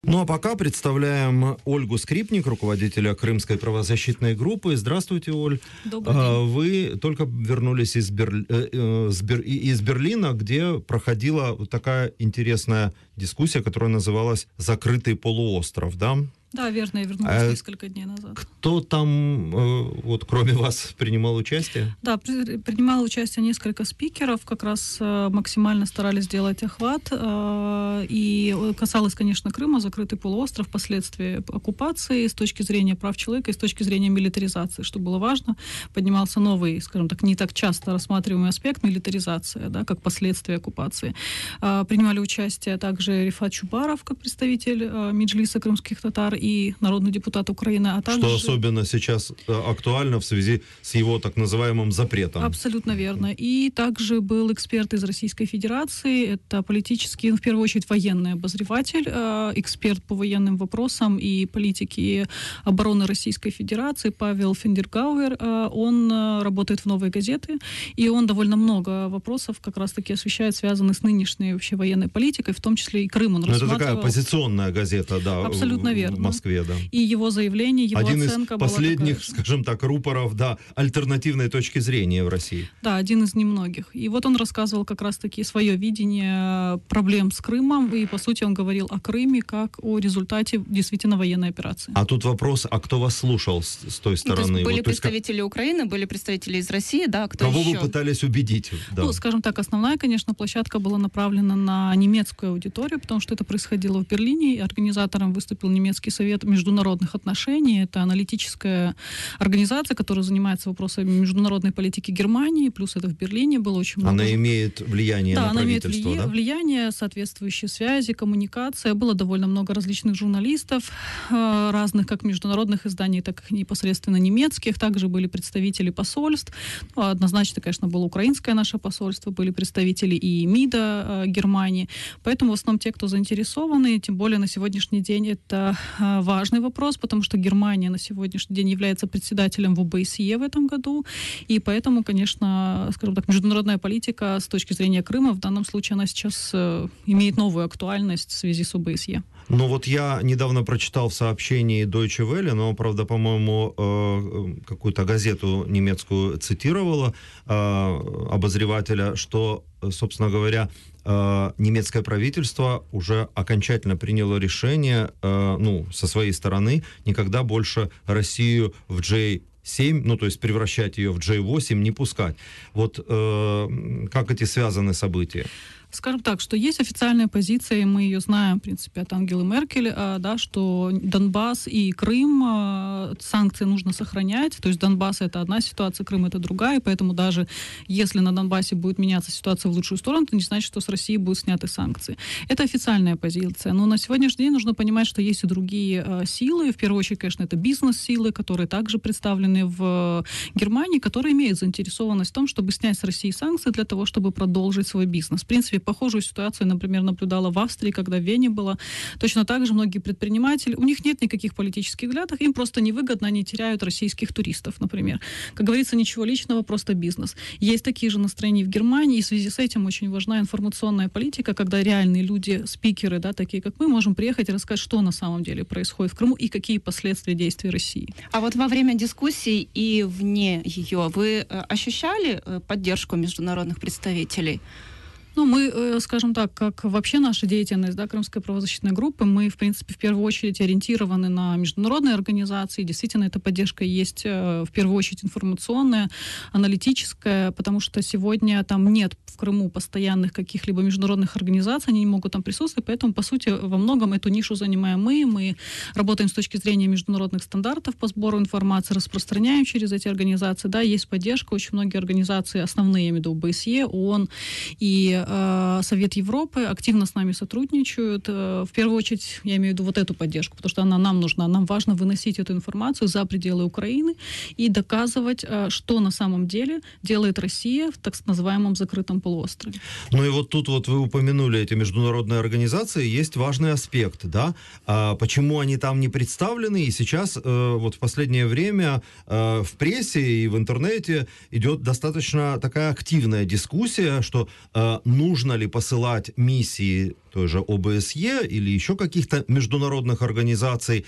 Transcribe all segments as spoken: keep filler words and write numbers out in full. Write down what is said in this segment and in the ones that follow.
Ну а пока представляем Ольгу Скрипник, руководителя Крымской правозащитной группы. Здравствуйте, Оль. Добрый день. Вы только вернулись из, Берли... из Берлина, где проходила такая интересная дискуссия, которая называлась «Закрытый полуостров», да? Да, верно, я вернулась а несколько дней назад. Кто там, вот кроме вас, принимал участие? Да, при, принимало участие несколько спикеров, как раз максимально старались сделать охват. И касалось, конечно, Крыма, закрытый полуостров, последствия оккупации с точки зрения прав человека и с точки зрения милитаризации, что было важно. Поднимался новый, скажем так, не так часто рассматриваемый аспект милитаризация, да, как последствия оккупации. Принимали участие также Рифат Чубаров, как представитель Меджлиса крымских татар, и народный депутат Украины, а также... Что особенно сейчас актуально в связи с его так называемым запретом. Абсолютно верно. И также был эксперт из Российской Федерации, это политический, в первую очередь военный обозреватель, эксперт по военным вопросам и политике обороны Российской Федерации Павел Финдергауэр. Он работает в «Новой газете», и он довольно много вопросов как раз-таки освещает, связанных с нынешней вообще военной политикой, в том числе и Крым он рассматривал. Это такая оппозиционная газета, да. Абсолютно верно. В Москве, да. И его заявление, его один оценка из последних, была такая, скажем так, рупоров, да, альтернативной точки зрения в России. Да, один из немногих. И вот он рассказывал как раз-таки свое видение проблем с Крымом, и, по сути, он говорил о Крыме как о результате действительно военной операции. А тут вопрос, а кто вас слушал с, с той стороны? Ну, то есть были вот, представители то есть, Украины, были представители из России, да, кто кого еще? Кого вы пытались убедить? Да. Ну, скажем так, основная, конечно, площадка была направлена на немецкую аудиторию, потому что это происходило в Берлине, и организатором выступил немецкий совет международных отношений. Это аналитическая организация, которая занимается вопросами международной политики Германии, плюс это в Берлине было очень много. Она имеет влияние да, на она имеет правительство, влия... да? влияние, соответствующие связи, коммуникация. Было довольно много различных журналистов, разных как международных изданий, так и непосредственно немецких. Также были представители посольств. Ну, однозначно, конечно, было украинское наше посольство, были представители и МИДа Германии. Поэтому в основном те, кто заинтересованы, тем более на сегодняшний день это важный вопрос, потому что Германия на сегодняшний день является председателем в о бэ эс е в этом году, и поэтому, конечно, скажем так, международная политика с точки зрения Крыма в данном случае она сейчас э, имеет новую актуальность в связи с о бэ эс е. Ну вот я недавно прочитал в сообщении Deutsche Welle, но, правда, по-моему, э, какую-то газету немецкую цитировала, э, обозревателя, что, собственно говоря, э, немецкое правительство уже окончательно приняло решение, э, ну, со своей стороны, никогда больше Россию в джей семь, ну, то есть превращать ее в джей восемь, не пускать. Вот э, как эти связаны события? Скажем так, что есть официальная позиция, и мы ее знаем, в принципе, от Ангелы Меркель, да, что Донбасс и Крым, санкции нужно сохранять, то есть Донбасс — это одна ситуация, Крым — это другая, и поэтому даже если на Донбассе будет меняться ситуация в лучшую сторону, это не значит, что с России будут сняты санкции. Это официальная позиция, но на сегодняшний день нужно понимать, что есть и другие э, силы, в первую очередь, конечно, это бизнес-силы, которые также представлены в Германии, которые имеют заинтересованность в том, чтобы снять с России санкции для того, чтобы продолжить свой бизнес. В принципе, похожую ситуацию, например, наблюдала в Австрии, когда в Вене было. Точно так же многие предприниматели, у них нет никаких политических взглядов, им просто невыгодно, они теряют российских туристов, например. Как говорится, ничего личного, просто бизнес. Есть такие же настроения в Германии, и в связи с этим очень важна информационная политика, когда реальные люди, спикеры, да, такие как мы, можем приехать и рассказать, что на самом деле происходит в Крыму и какие последствия действий России. А вот во время дискуссий и вне ее вы ощущали поддержку международных представителей? Ну, мы, скажем так, как вообще наша деятельность, да, Крымской правозащитной группы, мы, в принципе, в первую очередь ориентированы на международные организации. Действительно, эта поддержка есть, в первую очередь, информационная, аналитическая, потому что сегодня там нет в Крыму постоянных каких-либо международных организаций, они не могут там присутствовать, поэтому, по сути, во многом эту нишу занимаем мы. Мы работаем с точки зрения международных стандартов по сбору информации, распространяем через эти организации. Да, есть поддержка, очень многие организации, основные, я имею в виду о бэ эс е, ООН и Совет Европы активно с нами сотрудничают. В первую очередь, я имею в виду вот эту поддержку, потому что она нам нужна. Нам важно выносить эту информацию за пределы Украины и доказывать, что на самом деле делает Россия в так называемом закрытом полуострове. Ну и вот тут вот вы упомянули эти международные организации, есть важный аспект, да, а почему они там не представлены, и сейчас вот в последнее время в прессе и в интернете идет достаточно такая активная дискуссия, что нужно ли посылать миссии той же О Бэ С Е или еще каких-то международных организаций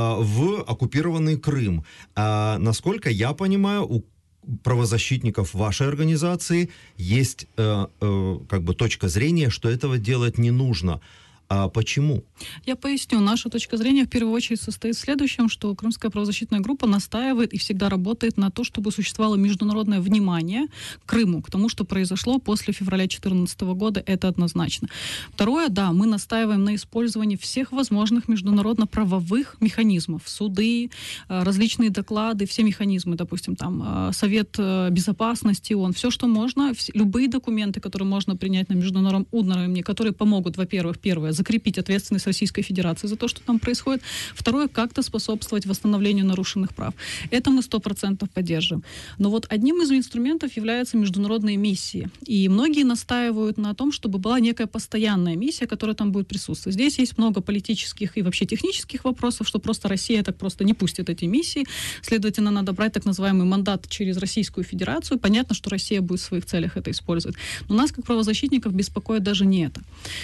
в оккупированный Крым. Насколько я понимаю, у правозащитников вашей организации есть э, э, как бы точка зрения, что этого делать не нужно. А почему? Я поясню. Наша точка зрения в первую очередь состоит в следующем, что Крымская правозащитная группа настаивает и всегда работает на то, чтобы существовало международное внимание к Крыму, к тому, что произошло после февраля две тысячи четырнадцатого года, это однозначно. Второе, да, мы настаиваем на использовании всех возможных международно-правовых механизмов. Суды, различные доклады, все механизмы, допустим, там, Совет Безопасности, ООН, все, что можно, любые документы, которые можно принять на международном уровне, которые помогут, во-первых, первое, закрепить ответственность Российской Федерации за то, что там происходит. Второе, как-то способствовать восстановлению нарушенных прав. Это мы сто процентов поддерживаем. Но вот одним из инструментов являются международные миссии. И многие настаивают на том, чтобы была некая постоянная миссия, которая там будет присутствовать. Здесь есть много политических и вообще технических вопросов, что просто Россия так просто не пустит эти миссии. Следовательно, надо брать так называемый мандат через Российскую Федерацию. Понятно, что Россия будет в своих целях это использовать. Но нас, как правозащитников, беспокоит даже не это.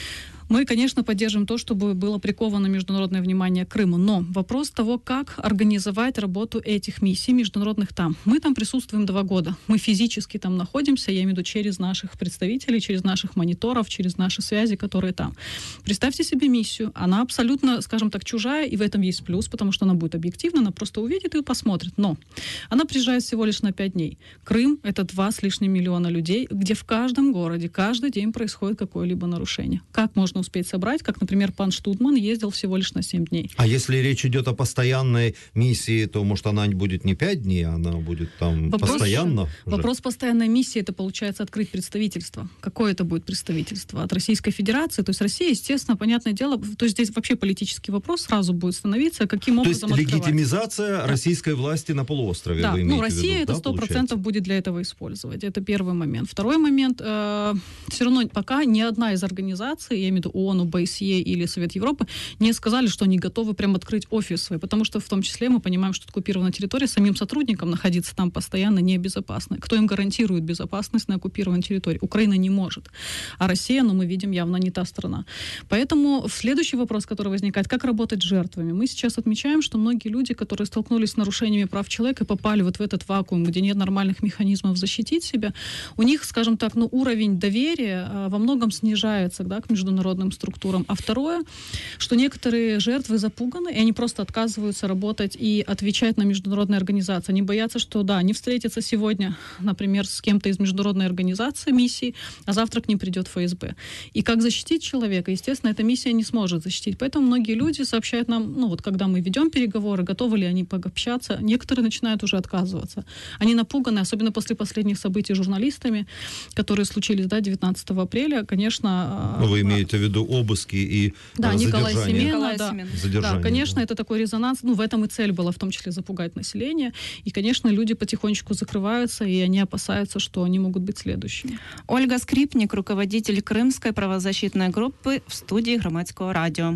Мы, конечно, поддержим то, чтобы было приковано международное внимание к Крыму, но вопрос того, как организовать работу этих миссий международных там. Мы там присутствуем два года, мы физически там находимся, я имею в виду через наших представителей, через наших мониторов, через наши связи, которые там. Представьте себе миссию, она абсолютно, скажем так, чужая, и в этом есть плюс, потому что она будет объективна, она просто увидит и посмотрит, но она приезжает всего лишь на пять дней. Крым — это два с лишним миллиона людей, где в каждом городе, каждый день происходит какое-либо нарушение. Как можно успеть собрать, как, например, пан Штудман ездил всего лишь на семь дней. А если речь идет о постоянной миссии, то, может, она будет не пять дней, она будет там вопрос, постоянно? Вопрос уже. Постоянной миссии, это, получается, открыть представительство. Какое это будет представительство? От Российской Федерации? То есть Россия, естественно, понятное дело, то есть здесь вообще политический вопрос сразу будет становиться, каким образом открывать. То есть открывать. легитимизация да. российской власти на полуострове, да. вы имеете ну, Россия в виду, это сто процентов да, будет для этого использовать. Это первый момент. Второй момент. Э, все равно пока ни одна из организаций, я имею в виду ООН, О Бэ С Е или Совет Европы, не сказали, что они готовы прям открыть офис свой, потому что в том числе мы понимаем, что оккупированная территория, самим сотрудникам находиться там постоянно небезопасно. Кто им гарантирует безопасность на оккупированной территории? Украина не может. А Россия, ну, мы видим, явно не та страна. Поэтому следующий вопрос, который возникает, как работать с жертвами? Мы сейчас отмечаем, что многие люди, которые столкнулись с нарушениями прав человека и попали вот в этот вакуум, где нет нормальных механизмов защитить себя, у них, скажем так, ну, уровень доверия а, во многом снижается, да, к международным структурам. А второе, что некоторые жертвы запуганы, и они просто отказываются работать и отвечать на международные организации. Они боятся, что, да, они встретятся сегодня, например, с кем-то из международной организации, миссии, а завтра к ним придет Эф Эс Бэ. И как защитить человека, естественно, эта миссия не сможет защитить. Поэтому многие люди сообщают нам, ну вот когда мы ведем переговоры, готовы ли они пообщаться, некоторые начинают уже отказываться. Они напуганы, особенно после последних событий журналистами, которые случились, да, девятнадцатого апреля, конечно... Ну, вы имеете в виду обыски и да, Николай задержание. Семена, да. Задержание, да, конечно, да. это такой резонанс. Ну, в этом и цель была, в том числе, запугать население. И, конечно, люди потихонечку закрываются, и они опасаются, что они могут быть следующими. Ольга Скрипник, руководитель Крымской правозащитной группы, в студии Громадского радио.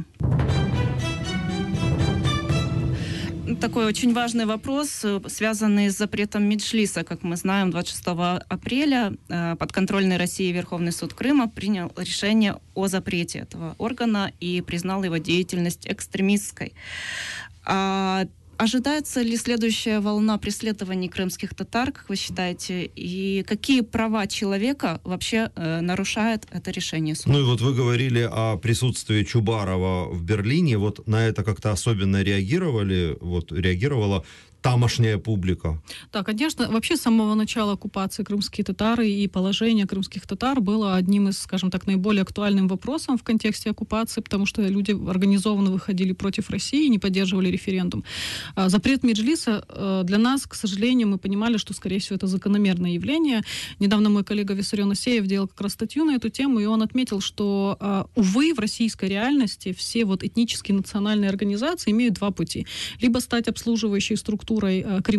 Такой очень важный вопрос, связанный с запретом Меджлиса. Как мы знаем, двадцать шестого апреля подконтрольный России Верховный суд Крыма принял решение о запрете этого органа и признал его деятельность экстремистской. Ожидается ли следующая волна преследований крымских татар, как вы считаете, и какие права человека вообще э, нарушает это решение суда? Ну и вот вы говорили о присутствии Чубарова в Берлине, вот на это как-то особенно реагировали, вот реагировала тамошняя публика? Да, конечно, вообще с самого начала оккупации крымские татары и положение крымских татар было одним из, скажем так, наиболее актуальным вопросом в контексте оккупации, потому что люди организованно выходили против России, не поддерживали референдум. Запрет Меджлиса для нас, к сожалению, мы понимали, что, скорее всего, это закономерное явление. Недавно мой коллега Виссарион Асеев делал как раз статью на эту тему, и он отметил, что, увы, в российской реальности все вот этнические национальные организации имеют два пути. Либо стать обслуживающей структурой Кремля,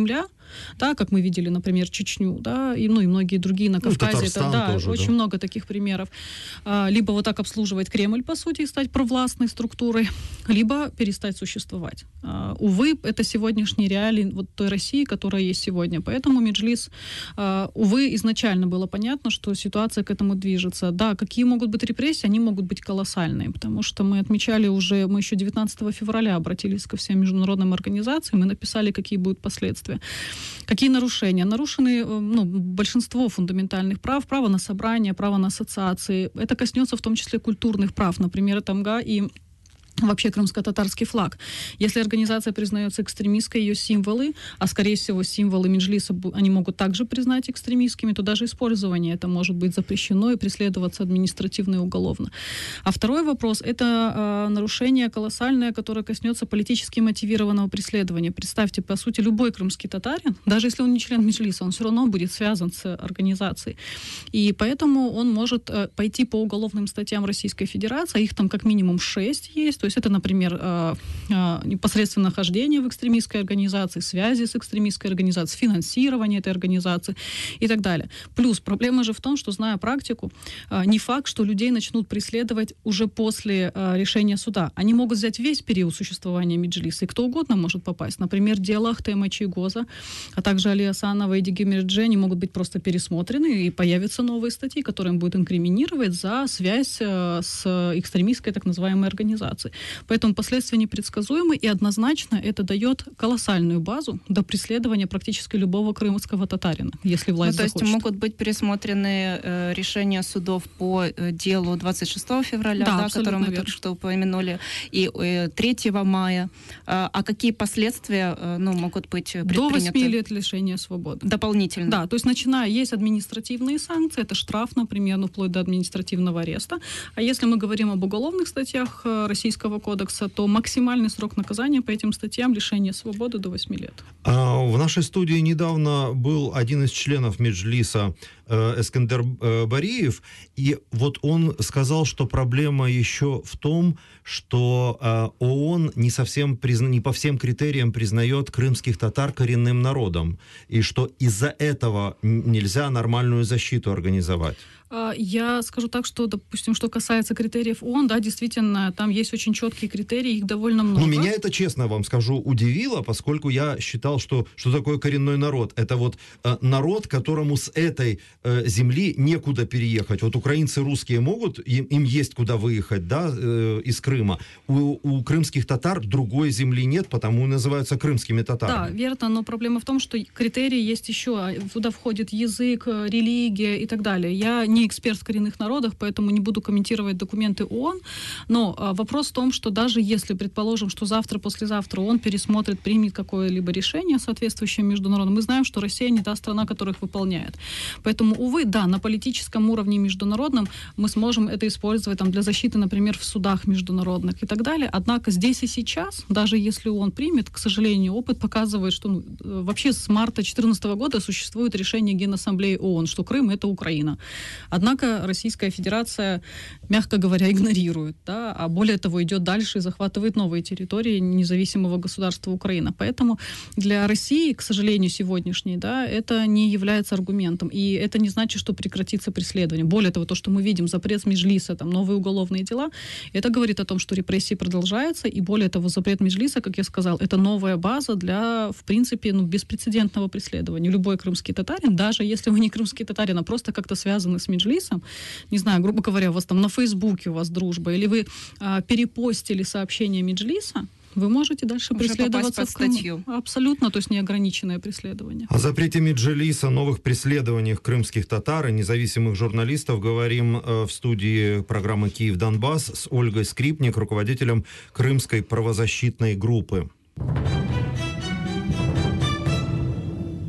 да, как мы видели, например, Чечню, да, и, ну, и многие другие на Кавказе. Ну, это, да, тоже, очень да. много таких примеров. А, либо вот так обслуживать Кремль, по сути, и стать провластной структурой, либо перестать существовать. А, увы, это сегодняшние реалии вот той России, которая есть сегодня. Поэтому Меджлис, а, увы, изначально было понятно, что ситуация к этому движется. Да, какие могут быть репрессии, они могут быть колоссальные, потому что мы отмечали уже, мы еще девятнадцатого февраля обратились ко всем международным организациям и написали, какие будут последствия. Какие нарушения? Нарушены, ну, большинство фундаментальных прав, право на собрание, право на ассоциации. Это коснется в том числе культурных прав, например, тамга и вообще крымско-татарский флаг. Если организация признается экстремистской, ее символы, а скорее всего символы Меджлиса, они могут также признать экстремистскими, то даже использование это может быть запрещено и преследоваться административно и уголовно. А второй вопрос — это э, нарушение колоссальное, которое коснется политически мотивированного преследования. Представьте, по сути, любой крымский татарин, даже если он не член Меджлиса, он все равно будет связан с организацией. И поэтому он может э, пойти по уголовным статьям Российской Федерации, их там как минимум шесть есть. То есть это, например, непосредственно нахождение в экстремистской организации, связи с экстремистской организацией, финансирование этой организации и так далее. Плюс проблема же в том, что, зная практику, не факт, что людей начнут преследовать уже после решения суда. Они могут взять весь период существования Меджлиса, и кто угодно может попасть. Например, дело Ахтема Чийгоза, а также Али Асанова и Эдиги Мирджи, они могут быть просто пересмотрены, и появятся новые статьи, которые им будут инкриминировать за связь с экстремистской так называемой организацией. Поэтому последствия непредсказуемы, и однозначно это дает колоссальную базу до преследования практически любого крымского татарина, если власть ну, то захочет. есть могут быть пересмотрены э, решения судов по э, делу двадцать шестого февраля, да, да, которое мы верно. только что упомянули, и э, третьего мая. А, а какие последствия э, ну, могут быть предприняты? До восьми лет лишения свободы. Дополнительно? Да, то есть начиная, есть административные санкции, это штраф, например, ну, вплоть до административного ареста. А если мы говорим об уголовных статьях Российского кодекса, то максимальный срок наказания по этим статьям — лишение свободы до восьми лет. А в нашей студии недавно был один из членов Меджлиса, э, Эскендер э, Бариев, и вот он сказал, что проблема еще в том, что э, ООН не совсем призна... не по всем критериям признает крымских татар коренным народом, и что из-за этого нельзя нормальную защиту организовать. Я скажу так, что, допустим, что касается критериев ООН, да, действительно, там есть очень четкие критерии, их довольно много. Ну, меня это, честно вам скажу, удивило, поскольку я считал, что, что такое коренной народ. Это вот э, народ, которому с этой э, земли некуда переехать. Вот украинцы русские могут, им, им есть куда выехать, да, э, из Крыма. У, у крымских татар другой земли нет, потому и называются крымскими татарами. Да, верно, но проблема в том, что критерии есть еще. Туда входит язык, религия и так далее. Я не эксперт в коренных народах, поэтому не буду комментировать документы ООН, но а, вопрос в том, что даже если, предположим, что завтра, послезавтра ООН пересмотрит, примет какое-либо решение, соответствующее международному, мы знаем, что Россия не та страна, которая их выполняет. Поэтому, увы, да, на политическом уровне международном мы сможем это использовать там, для защиты, например, в судах международных и так далее. Однако здесь и сейчас, даже если ООН примет, к сожалению, опыт показывает, что ну, вообще с марта две тысячи четырнадцатого года существует решение Генассамблеи ООН, что Крым — это Украина. Однако Российская Федерация, мягко говоря, игнорирует, да, а более того, идет дальше и захватывает новые территории независимого государства Украина. Поэтому для России, к сожалению, сегодняшней, да, это не является аргументом. И это не значит, что прекратится преследование. Более того, то, что мы видим, запрет Меджлиса, там, новые уголовные дела, это говорит о том, что репрессии продолжаются. И более того, запрет Меджлиса, как я сказал, это новая база для, в принципе, ну, беспрецедентного преследования. Любой крымский татарин, даже если вы не крымский татарин, а просто как-то связаны с Меджлисом, Меджлисом, не знаю, грубо говоря, у вас там на Фейсбуке у вас дружба, или вы а, перепостили сообщение Меджлиса, вы можете дальше уже преследоваться под в Крыму. статью. Абсолютно, то есть неограниченное преследование. О запрете Меджлиса, новых преследованиях крымских татар и независимых журналистов говорим э, в студии программы «Киев-Донбасс» с Ольгой Скрипник, руководителем Крымской правозащитной группы. Ну,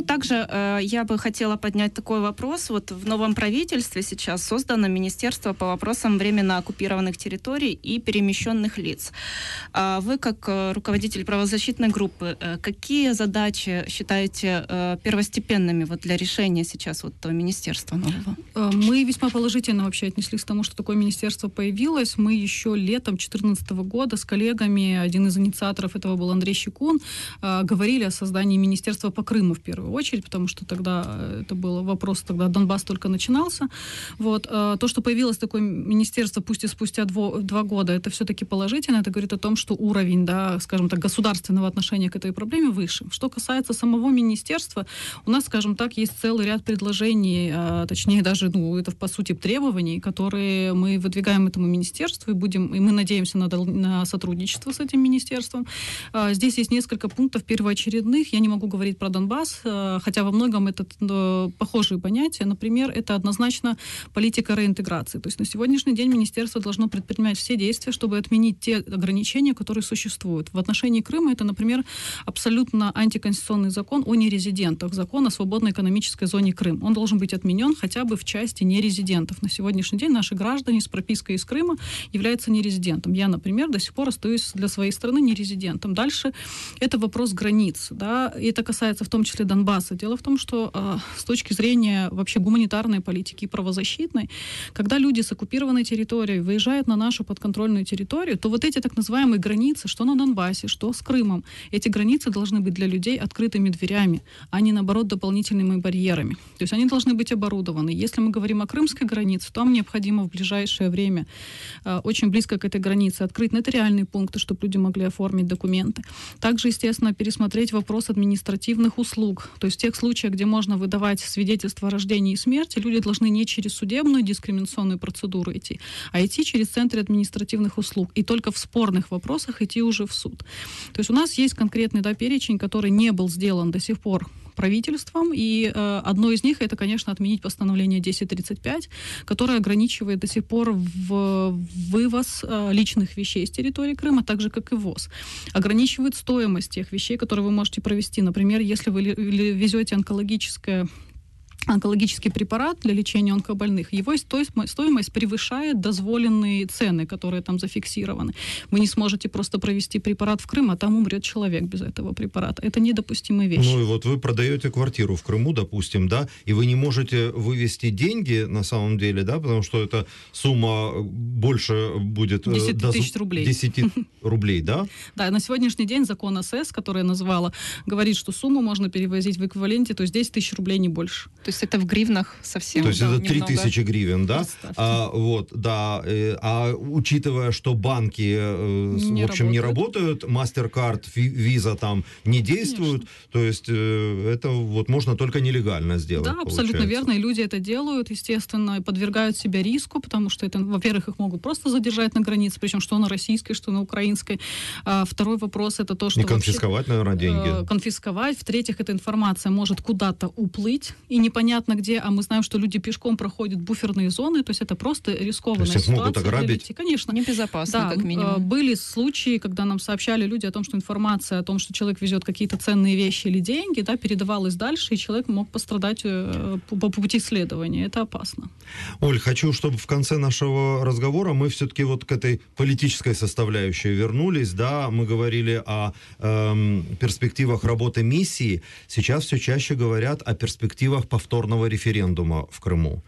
Ну, также э, я бы хотела поднять такой вопрос. Вот в новом правительстве сейчас создано Министерство по вопросам временно оккупированных территорий и перемещенных лиц. А вы, как э, руководитель правозащитной группы, э, какие задачи считаете э, первостепенными вот для решения сейчас вот этого министерства нового? Мы весьма положительно вообще отнеслись к тому, что такое министерство появилось. Мы еще летом две тысячи четырнадцатого года с коллегами, один из инициаторов этого был Андрей Щекун, э, говорили о создании министерства по Крыму в первую очередь, потому что тогда это был вопрос, тогда Донбасс только начинался. Вот. Э, то, что появилось такое министерство, пусть и спустя дво, два года, это все-таки положительно, это говорит о том, что уровень, да, скажем так, государственного отношения к этой проблеме выше. Что касается самого министерства, у нас, скажем так, есть целый ряд предложений, э, точнее даже, ну, это по сути требований, которые мы выдвигаем этому министерству и будем, и мы надеемся на, на сотрудничество с этим министерством. Э, здесь есть несколько пунктов первоочередных. Я не могу говорить про Донбасс, э, хотя во многом это э, похожие понятия. Например, это однозначно политика реинтеграции. То есть на сегодняшний день министерство должно предпринимать все действия, чтобы отменить те ограничения, которые существуют. В отношении Крыма это, например, абсолютно антиконституционный закон о нерезидентах, закон о свободной экономической зоне Крым. Он должен быть отменен хотя бы в части нерезидентов. На сегодняшний день наши граждане с пропиской из Крыма являются нерезидентом. Я, например, до сих пор остаюсь для своей страны нерезидентом. Дальше это вопрос границ. Да, и это касается в том числе Донбасса. Дело в том, что э, с точки зрения вообще гуманитарной политики и правозащитной, когда люди с оккупированной территории выезжают на нашу подконтрольную территорию, то вот эти так называемые границы, что на Донбассе, что с Крымом, эти границы должны быть для людей открытыми дверями, а не, наоборот, дополнительными барьерами. То есть они должны быть оборудованы. Если мы говорим о крымской границе, то нам необходимо в ближайшее время э, очень близко к этой границе открыть нотариальные пункты, чтобы люди могли оформить документы. Также, естественно, пересмотреть вопрос административных услуг. То есть в тех случаях, где можно выдавать свидетельство о рождении и смерти, люди должны не через судебную дискриминационную процедуру идти, а идти через центры административных услуг. И только в спорных вопросах идти уже в суд. То есть у нас есть конкретный, да, перечень, который не был сделан до сих пор правительством, и э, одно из них это, конечно, отменить постановление десять тридцать пять, которое ограничивает до сих пор в вывоз э, личных вещей с территории Крыма, так же, как и ввоз. Ограничивает стоимость тех вещей, которые вы можете провести. Например, если вы везете онкологическое онкологический препарат для лечения онкобольных, его стоимость превышает дозволенные цены, которые там зафиксированы. Вы не сможете просто провести препарат в Крым, а там умрет человек без этого препарата. Это недопустимые вещи. Ну и вот вы продаете квартиру в Крыму, допустим, да, и вы не можете вывести деньги на самом деле, да, потому что эта сумма больше будет... десять тысяч рублей. десять рублей, да? Да, на сегодняшний день закон СС, который я назвала, говорит, что сумму можно перевозить в эквиваленте, то есть десять тысяч рублей, не больше. То есть это в гривнах совсем. То есть да, это три тысячи гривен, да? А, вот, да. Э, а учитывая, что банки, э, не в общем, работают. не работают, MasterCard, Visa там не действуют, конечно. То есть э, это вот можно только нелегально сделать. Да, получается. абсолютно верно. И люди это делают, естественно, и подвергают себя риску, потому что это, во-первых, их могут просто задержать на границе, причем что на российской, что на украинской. А второй вопрос это то, что... И конфисковать, вообще, наверное, деньги. Э, конфисковать. В-третьих, эта информация может куда-то уплыть, и непонятно непонятно где, а мы знаем, что люди пешком проходят буферные зоны, то есть это просто рискованная то есть ситуация. Их могут ограбить? Конечно. Небезопасно, да, как минимум. Были случаи, когда нам сообщали люди о том, что информация о том, что человек везет какие-то ценные вещи или деньги, да, передавалась дальше, и человек мог пострадать по, по пути следования. Это опасно. Оль, хочу, чтобы в конце нашего разговора мы все-таки вот к этой политической составляющей вернулись, да, мы говорили о эм, перспективах работы миссии, сейчас все чаще говорят о перспективах повторного референдума в Крыму.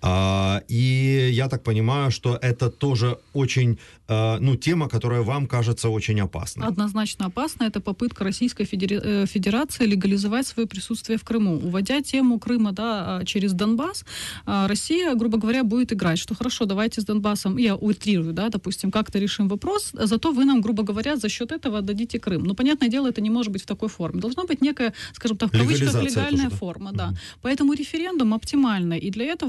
А, и я так понимаю, что это тоже очень, а, ну, тема, которая вам кажется очень опасной. Однозначно опасна. Это попытка Российской Федерации легализовать свое присутствие в Крыму. Уводя тему Крыма, да, через Донбасс, Россия, грубо говоря, будет играть, что хорошо, давайте с Донбассом, я утрирую, да, допустим, как-то решим вопрос, зато вы нам, грубо говоря, за счет этого отдадите Крым. Но, понятное дело, это не может быть в такой форме. Должна быть некая, скажем так, в кавычках, легальная форма. Да. Mm-hmm. Поэтому референдум оптимальный. И для этого Россия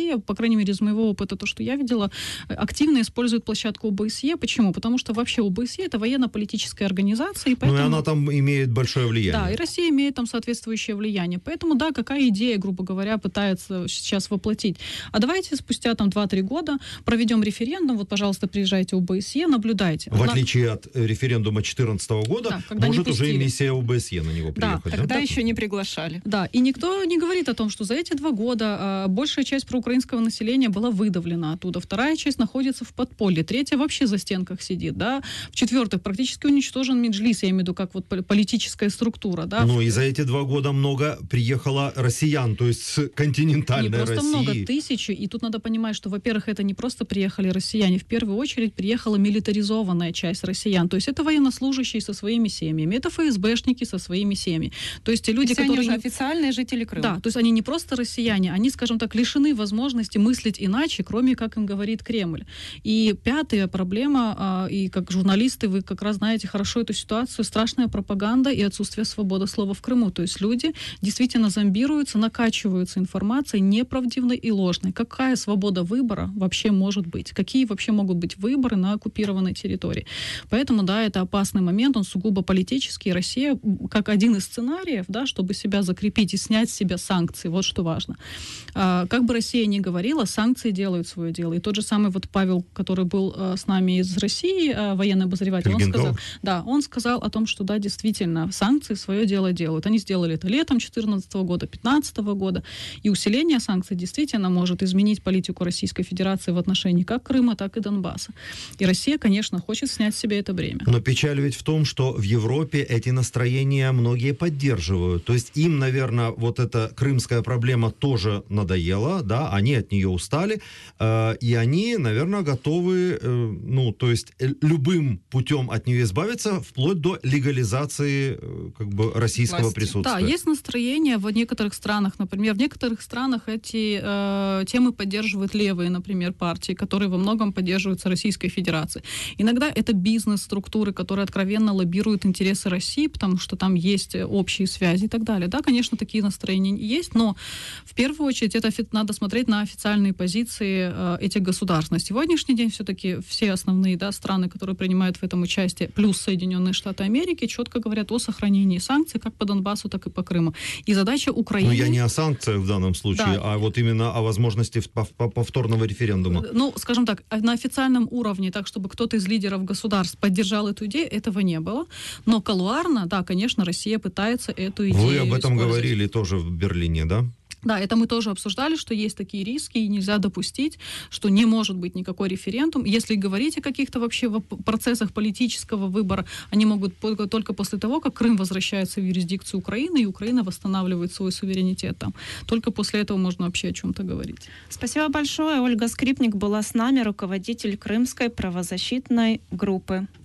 Россия, по крайней мере, из моего опыта, то, что я видела, активно использует площадку о бэ эс е. Почему? Потому что вообще о бэ эс е — это военно-политическая организация. И поэтому... Ну и она там имеет большое влияние. Да, и Россия имеет там соответствующее влияние. Поэтому, да, какая идея, грубо говоря, пытается сейчас воплотить? А давайте спустя там два-три года проведем референдум, вот, пожалуйста, приезжайте о бэ эс е, наблюдайте. В Она... отличие от референдума две тысячи четырнадцатого года, да, может уже миссия о бэ эс е на него приехать. Да, тогда да? еще не приглашали. Да, и никто не говорит о том, что за эти два года а, большая часть проукраинского населения была выдавлена оттуда, вторая часть находится в подполье, третья вообще за стенках сидит, да, в-четвертых, практически уничтожен Меджлис, я имею в виду, как вот политическая структура, да. Ну и за эти два года много приехало россиян, то есть с континентальной России. Не просто России. много, тысячи, и тут надо понимать, что, во-первых, это не просто приехали россияне, в первую очередь приехала милитаризованная часть россиян, то есть это военнослужащие со своими семьями, это эф эс бэшники со своими семьями, то есть те люди, Все которые... они уже официальные жители Крыма. Да, то есть они не просто россияне, они, скажем так, лишены возможности мыслить иначе, кроме как им говорит Кремль. И пятая проблема, и как журналисты вы как раз знаете хорошо эту ситуацию, страшная пропаганда и отсутствие свободы слова в Крыму. То есть люди действительно зомбируются, накачиваются информацией неправдивой и ложной. Какая свобода выбора вообще может быть? Какие вообще могут быть выборы на оккупированной территории? Поэтому, да, это опасный момент, он сугубо политический. Россия, как один из сценариев, да, чтобы себя закрепить и снять с себя санкции, вот что важно. А, как бы Россия ни говорила, санкции делают свое дело. И тот же самый вот Павел, который был а, с нами из России, а, военный обозреватель, он сказал, да, он сказал о том, что да, действительно, санкции свое дело делают. Они сделали это летом две тысячи четырнадцатого года, две тысячи пятнадцатого года. И усиление санкций действительно может изменить политику Российской Федерации в отношении как Крыма, так и Донбасса. И Россия, конечно, хочет снять с себя это бремя. Но печаль ведь в том, что в Европе эти настроения многие поддерживают. То есть им, наверное, вот эта крымская проблема тоже надоела, да, они от нее устали, э, и они, наверное, готовы, э, ну, то есть э, любым путем от нее избавиться, вплоть до легализации э, как бы российского власти. присутствия. Да, есть настроение в некоторых странах, например, в некоторых странах эти э, темы поддерживают левые, например, партии, которые во многом поддерживаются Российской Федерацией. Иногда это бизнес-структуры, которые откровенно лоббируют интересы России, потому что там есть общие связи и так далее. Да, конечно, такие настроения есть, но в первую очередь это надо смотреть на официальные позиции э, этих государств. На сегодняшний день все-таки все основные, да, страны, которые принимают в этом участие, плюс Соединенные Штаты Америки, четко говорят о сохранении санкций как по Донбассу, так и по Крыму. И задача Украины... Ну, я не о санкциях в данном случае, да, а вот именно о возможности повторного референдума. Ну, скажем так, на официальном уровне, так, чтобы кто-то из лидеров государств поддержал эту идею, этого не было. Но колуарно, да, конечно, Россия пытается эту идею Вы об этом использовать. говорили тоже в Берлине, да? Да, это мы тоже обсуждали, что есть такие риски, и нельзя допустить, что не может быть никакой референдум. Если говорить о каких-то вообще процессах политического выбора, они могут только после того, как Крым возвращается в юрисдикцию Украины, и Украина восстанавливает свой суверенитет там. Только после этого можно вообще о чем-то говорить. Спасибо большое. Ольга Скрипник была с нами, руководитель Крымской правозащитной группы.